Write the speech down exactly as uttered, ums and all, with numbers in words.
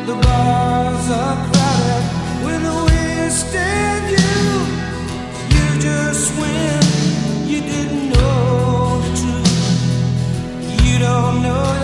The bars are crowded with wasted youth. You just win. You didn't know the truth. You don't know.